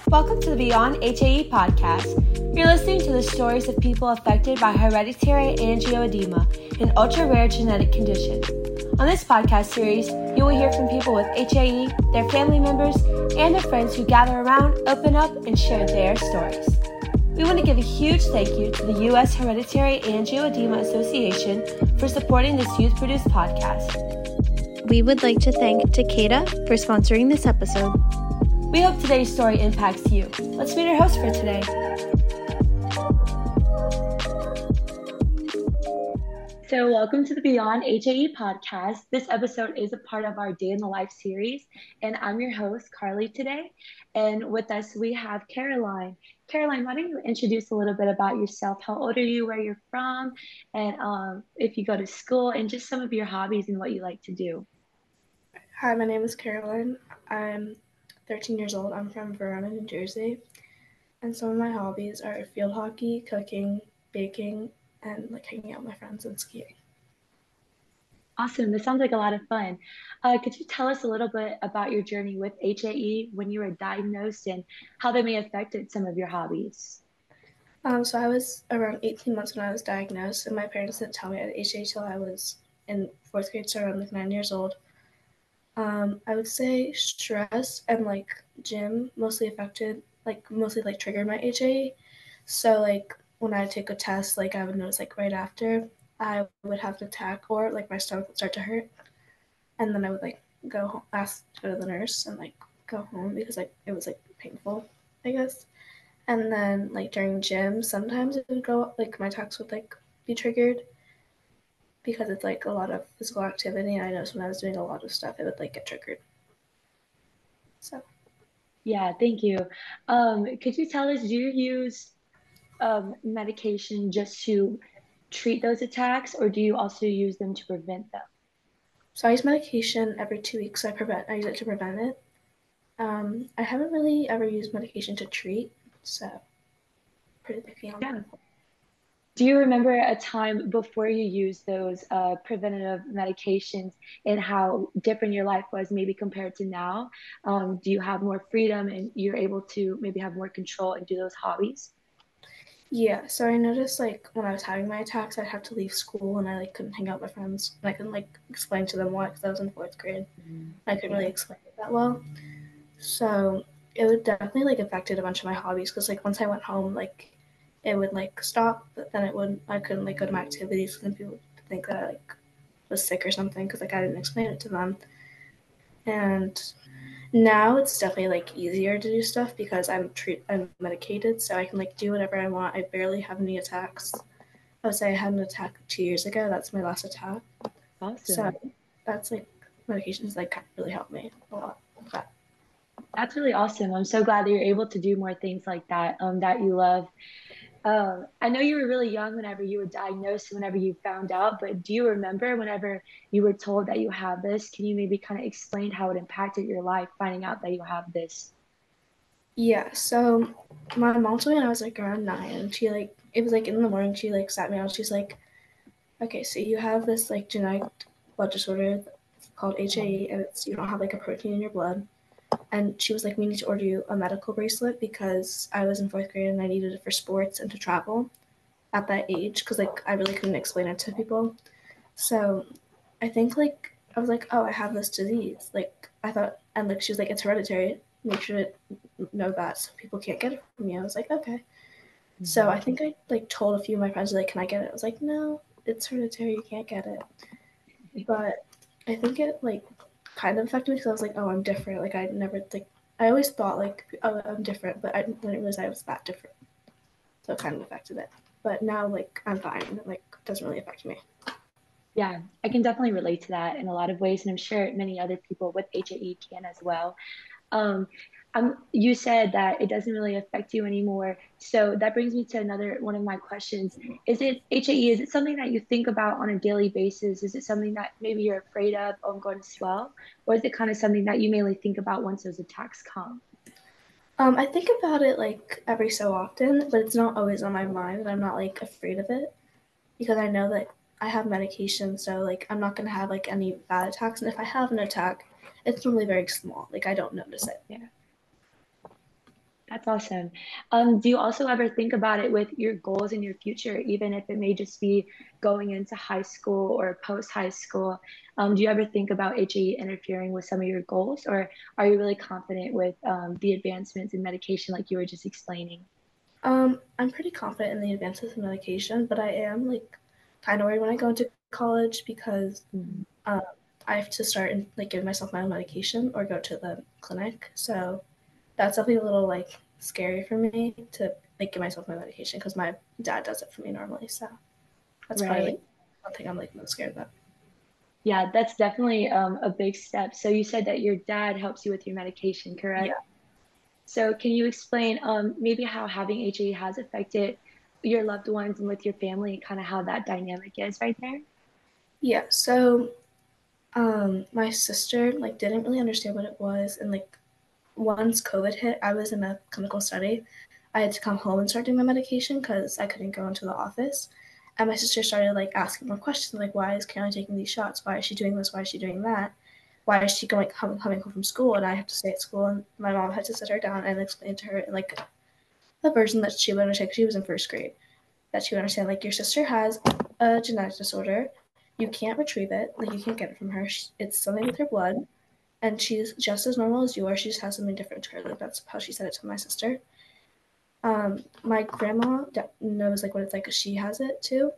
Welcome to the Beyond HAE podcast. You're listening to the stories of people affected by hereditary angioedema, an ultra-rare genetic condition. On this podcast series, you will hear from people with HAE, their family members, and their friends who gather around, open up, and share their stories. We want to give a huge thank you to the U.S. Hereditary Angioedema Association for supporting this youth-produced podcast. We would like to thank Takeda for sponsoring this episode. We hope today's story impacts you. Let's meet our host for today. So welcome to the Beyond HAE podcast. This episode is a part of our Day in the Life series, and I'm your host, Carly, today. And with us, we have Caroline. Caroline, why don't you introduce a little bit about yourself? How old are you, where you're from, and if you go to school, and just some of your hobbies and what you like to do. Hi, my name is Caroline. I'm 13 years old. I'm from Verona, New Jersey. And some of my hobbies are field hockey, cooking, baking, and hanging out with my friends and skiing. Awesome. This sounds like a lot of fun. Could you tell us a little bit about your journey with HAE, when you were diagnosed, and how they may have affected some of your hobbies? So I was around 18 months when I was diagnosed, and my parents didn't tell me I had HAE till I was in 4th grade, so around 9 years old. I would say stress and gym mostly triggered my HAE. So when I take a test, I would notice right after I would have an attack or my stomach would start to hurt, and then I would go home, ask to go to the nurse and go home because it was painful, I guess. And then during gym, sometimes it would go my attacks would be triggered because it's a lot of physical activity, and I noticed when I was doing a lot of stuff it would get triggered. So yeah, thank you. Could you tell us, do you use medication just to treat those attacks, or do you also use them to prevent them? So I use medication every 2 weeks. I use it to prevent it. I haven't really ever used medication to treat, so pretty picky on that. Do you remember a time before you used those preventative medications and how different your life was maybe compared to now? Do you have more freedom and you're able to maybe have more control and do those hobbies? Yeah, so I noticed when I was having my attacks, I'd have to leave school and I couldn't hang out with my friends. And I couldn't explain to them why, because I was in 4th grade. I couldn't really explain it that well. So it would definitely affected a bunch of my hobbies, because once I went home, it would stop, but then I couldn't go to my activities, because then people would think that I was sick or something, because I didn't explain it to them. And now it's definitely easier to do stuff because I'm medicated, so I can do whatever I want. I barely have any attacks. I would say I had an attack 2 years ago. That's my last attack. Awesome. So that's medications really helped me a lot with that. That's really awesome. I'm so glad that you're able to do more things like that, that you love. I know you were really young whenever you were diagnosed, whenever you found out, but do you remember whenever you were told that you have this? Can you maybe kind of explain how it impacted your life, finding out that you have this? Yeah, so my mom told me when I was around 9, and she it was in the morning, she sat me down, she's okay, so you have this genetic blood disorder called HAE, and you don't have a protein in your blood. And she was we need to order you a medical bracelet, because I was in 4th grade and I needed it for sports and to travel at that age, because I really couldn't explain it to people. So I think I was oh, I have this disease. I thought, and she was it's hereditary. Make sure to know that so people can't get it from you. I was okay. Mm-hmm. So I think I told a few of my friends can I get it? I was no, it's hereditary. You can't get it. But I think it kind of affected me, because I was oh, I'm different. I never I always thought oh, I'm different, but I didn't realize I was that different. So it kind of affected it. But now I'm fine. It doesn't really affect me. Yeah, I can definitely relate to that in a lot of ways, and I'm sure many other people with HAE can as well. You said that it doesn't really affect you anymore. So that brings me to another one of my questions. Is it something that you think about on a daily basis? Is it something that maybe you're afraid of going to swell? Or is it kind of something that you mainly think about once those attacks come? I think about it every so often, but it's not always on my mind, and I'm not afraid of it, because I know that I have medication, so I'm not gonna have any bad attacks. And if I have an attack, it's normally very small. I don't notice it. Yeah. That's awesome. Do you also ever think about it with your goals in your future, even if it may just be going into high school or post high school? Do you ever think about HAE interfering with some of your goals, or are you really confident with the advancements in medication like you were just explaining? I'm pretty confident in the advances in medication, but I am like kind of worried when I go into college because Mhm. uh, I have to start and like give myself my own medication or go to the clinic. So that's definitely a little like scary for me to like give myself my medication because my dad does it for me normally. So that's probably Right. like one thing I'm like most scared about. Yeah, that's definitely a big step. So you said that your dad helps you with your medication, Yeah. correct? So can you explain maybe how having HAE has affected your loved ones and with your family, kind of how that dynamic is right there? Yeah. So my sister like didn't really understand what it was, and like once COVID hit, I was in a clinical study. I had to come home and start doing my medication because I couldn't go into the office. And my sister started like asking more questions, like why is Caroline taking these shots? Why is she doing this? Why is she doing that? Why is she coming home from school and I have to stay at school? And my mom had to sit her down and explain to her like the version that she would understand. She was in first grade, that she would understand like your sister has a genetic disorder. You can't retrieve it. Like you can't get it from her. It's something with her blood, and she's just as normal as you are. She just has something different to her. Like that's how she said it to my sister. My grandma knows like what it's like because she has it too.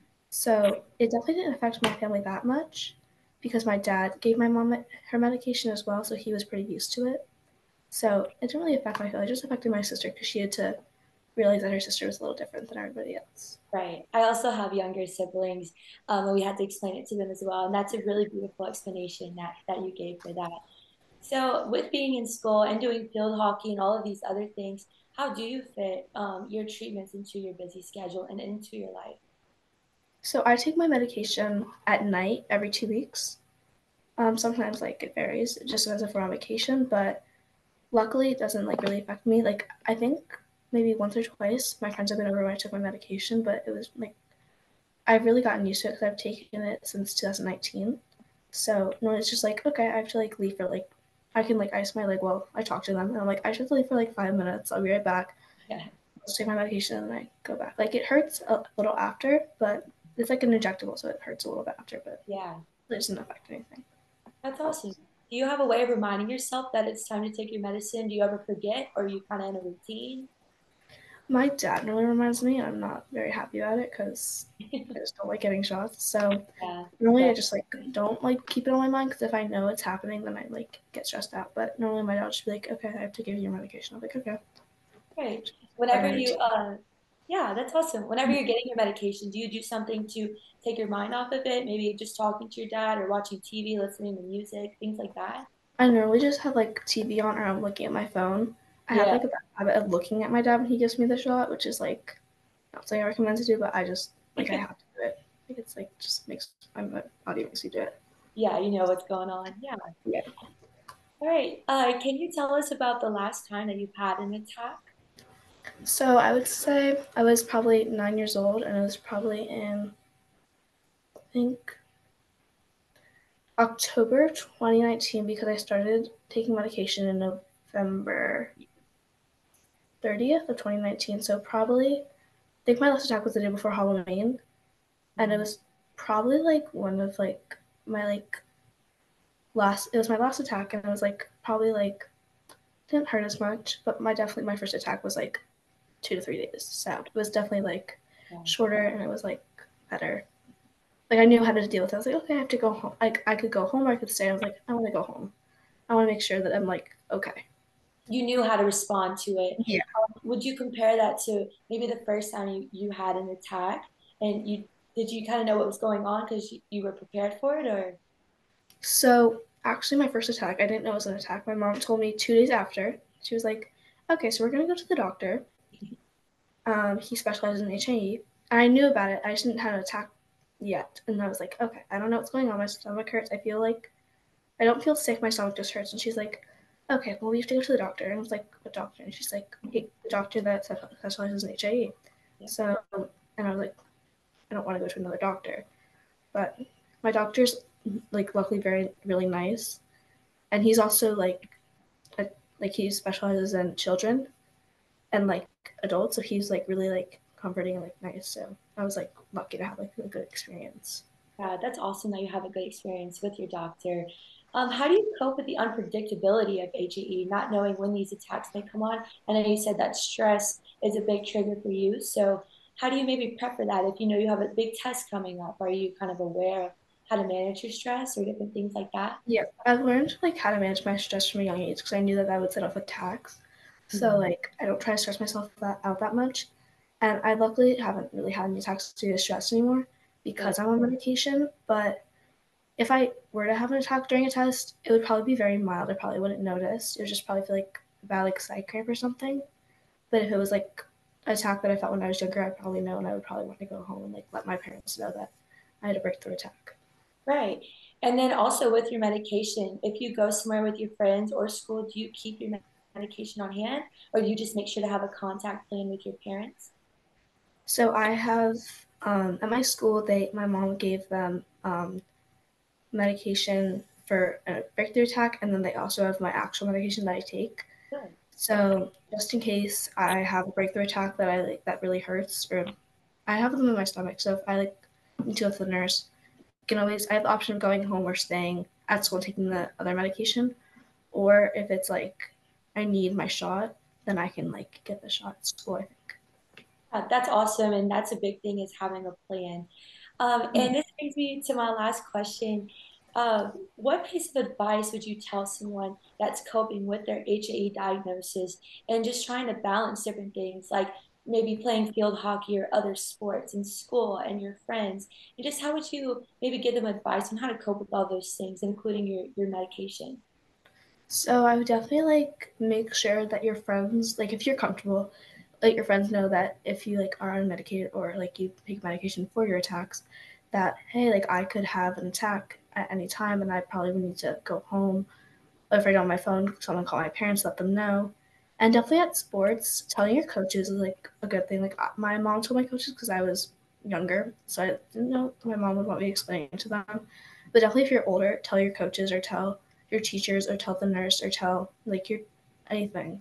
So it definitely didn't affect my family that much because my dad gave my mom her medication as well, so he was pretty used to it. So it didn't really affect my family. It just affected my sister because she had to realize that her sister was a little different than everybody else. Right. I also have younger siblings, and we had to explain it to them as well. And that's a really beautiful explanation that you gave for that. So, with being in school and doing field hockey and all of these other things, how do you fit your treatments into your busy schedule and into your life? So I take my medication at night every 2 weeks. Sometimes like it varies. It just depends if we're on vacation, but luckily it doesn't like really affect me. Like I think maybe once or twice my friends have been over when I took my medication, but it was like I've really gotten used to it because I've taken it since 2019. So no, it's just like okay, I have to like leave for like I can like ice my leg. Well, I talk to them and I'm like I should leave for like 5 minutes. I'll be right back. Yeah. I'll take my medication and then I go back. Like it hurts a little after, but it's like an injectable, so it hurts a little bit after, but Yeah. it doesn't affect anything. That's awesome. Do you have a way of reminding yourself that it's time to take your medicine? Do you ever forget, or are you kind of in a routine? My dad normally reminds me, and I'm not very happy about it because I just don't like getting shots. So Yeah. normally I Right. just like don't like keep it on my mind because if I know it's happening, then I like get stressed out. But normally my dad will just be like, "Okay, I have to give you your medication." I'm like, "Okay." Right. Five Whenever minutes. you, yeah, that's awesome. Whenever you're getting your medication, do you do something to take your mind off of it? Maybe just talking to your dad or watching TV, listening to music, things like that? I normally just have like TV on or I'm looking at my phone. I have Yeah. like a bad habit of looking at my dad when he gives me the shot, which is like not something I recommend to do, but I just like I have to do it. Like it's like just makes my body makes me do it. Yeah, you know what's going on. Yeah. Yeah. All right. Can you tell us about the last time that you've had an attack? So I would say I was probably 9 years old, and it was probably in I think October 2019 because I started taking medication in November 30th of 2019. So probably I think my last attack was the day before Halloween, and it Mhm. was probably like one of like my like last. It was my last attack, and it was like probably like didn't hurt as much, but my first attack was like 2 to 3 days. So it was definitely like Yeah. shorter, and it was like better. Like I knew how to deal with it. I was like, okay, I have to go home. Like I could go home or I could stay. I was like, I want to go home. I want to make sure that I'm like okay. You knew how to respond to it. Yeah. Would you compare that to maybe the first time you had an attack and you kind of know what was going on because you were prepared for it or? So actually, my first attack, I didn't know it was an attack. My mom told me 2 days after. She was like, okay, so we're gonna go to the doctor. He specializes in HAE, and I knew about it. I just didn't have an attack yet, and I was like, okay, I don't know what's going on. My stomach hurts. I feel like I don't feel sick. My stomach just hurts. And she's like, okay, well, we have to go to the doctor. And I was like, what doctor? And she's like, hey, the doctor that specializes in HAE. Yeah. So, and I was like, I don't want to go to another doctor. But my doctor's like luckily very really nice, and he's also like he specializes in children. and like adults. So he's like really like comforting and like nice. So I was like lucky to have like a good experience. Yeah, that's awesome that you have a good experience with your doctor. How do you cope with the unpredictability of HAE, not knowing when these attacks may come on? I know you said that stress is a big trigger for you. So how do you maybe prep for that? If you know you have a big test coming up, are you kind of aware of how to manage your stress or different things like that? Yeah, I've learned like how to manage my stress from a young age because I knew that that would set off attacks. So like I don't try to stress myself out that much. And I luckily haven't really had any attacks due to stress anymore because I'm on medication. But if I were to have an attack during a test, it would probably be very mild. I probably wouldn't notice. It would just probably feel like a bad like side cramp or something. But if it was like an attack that I felt when I was younger, I'd probably know, and I would probably want to go home and like let my parents know that I had a breakthrough attack. Right. And then also with your medication, if you go somewhere with your friends or school, do you keep your medication on hand or do you just make sure to have a contact plan with your parents? So I have at my school, my mom gave them medication for a breakthrough attack, and then they also have my actual medication that I take. Good. So just in case I have a breakthrough attack that I like that really hurts, or I have them in my stomach, so if I like need to go to the nurse, I have the option of going home or staying at school and taking the other medication, or if it's like I need my shot, then I can like get the shot at school, I think. That's awesome. And that's a big thing is having a plan. And this brings me to my last question. What piece of advice would you tell someone that's coping with their HAE diagnosis and just trying to balance different things, like maybe playing field hockey or other sports in school and your friends? And just how would you maybe give them advice on how to cope with all those things, including your medication? So I would definitely like make sure that your friends, like if you're comfortable, let your friends know that if you like are unmedicated or like you take medication for your attacks, that hey, like I could have an attack at any time and I probably would need to go home. If I don't have my phone, someone call my parents, let them know. And definitely at sports, telling your coaches is like a good thing. Like my mom told my coaches because I was younger, so I didn't know my mom would want me explaining to them. But definitely if you're older, tell your coaches or tell your teachers or tell the nurse or tell like your anything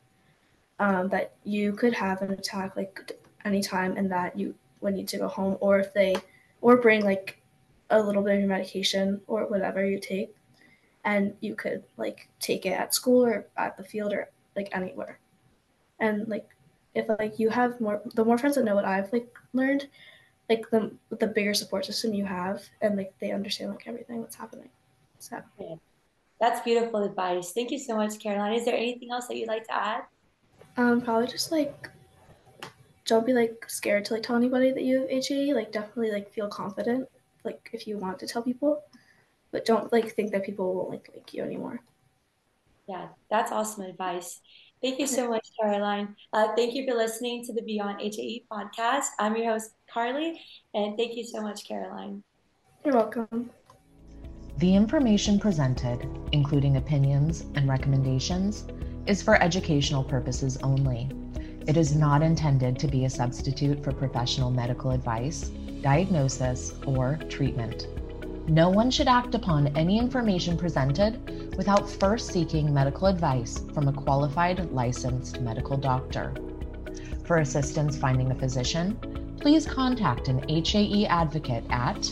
that you could have an attack like anytime and that you would need to go home, or if they or bring like a little bit of your medication or whatever you take, and you could like take it at school or at the field or like anywhere. And like if like you have the more friends that know what I've like learned, like the bigger support system you have, and like they understand like everything that's happening. So Yeah. That's beautiful advice. Thank you so much, Caroline. Is there anything else that you'd like to add? probably just like don't be like scared to like tell anybody that you have HAE. Like definitely like feel confident like if you want to tell people, but don't like think that people won't like you anymore. Yeah, that's awesome advice. Thank you so much, Caroline. Thank you for listening to the Beyond HAE podcast. I'm your host, Carly, and thank you so much, Caroline. You're welcome. The information presented, including opinions and recommendations, is for educational purposes only. It is not intended to be a substitute for professional medical advice, diagnosis, or treatment. No one should act upon any information presented without first seeking medical advice from a qualified licensed medical doctor. For assistance finding a physician, please contact an HAE advocate at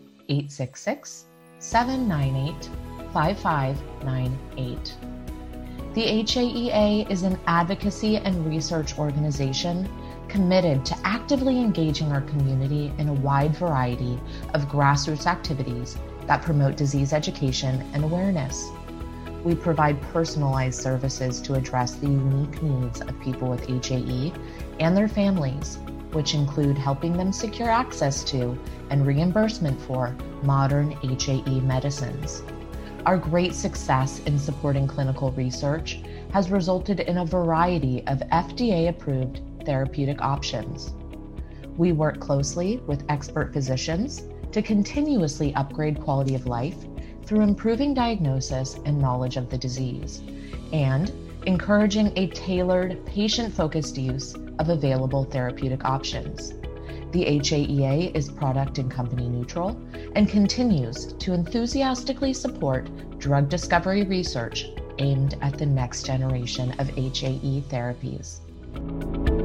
866-798-5598. The HAEA is an advocacy and research organization committed to actively engaging our community in a wide variety of grassroots activities that promote disease education and awareness. We provide personalized services to address the unique needs of people with HAE and their families, which include helping them secure access to and reimbursement for modern HAE medicines. Our great success in supporting clinical research has resulted in a variety of FDA-approved therapeutic options. We work closely with expert physicians to continuously upgrade quality of life through improving diagnosis and knowledge of the disease, and encouraging a tailored, patient-focused use of available therapeutic options. The HAEA is product and company neutral and continues to enthusiastically support drug discovery research aimed at the next generation of HAE therapies. Bye.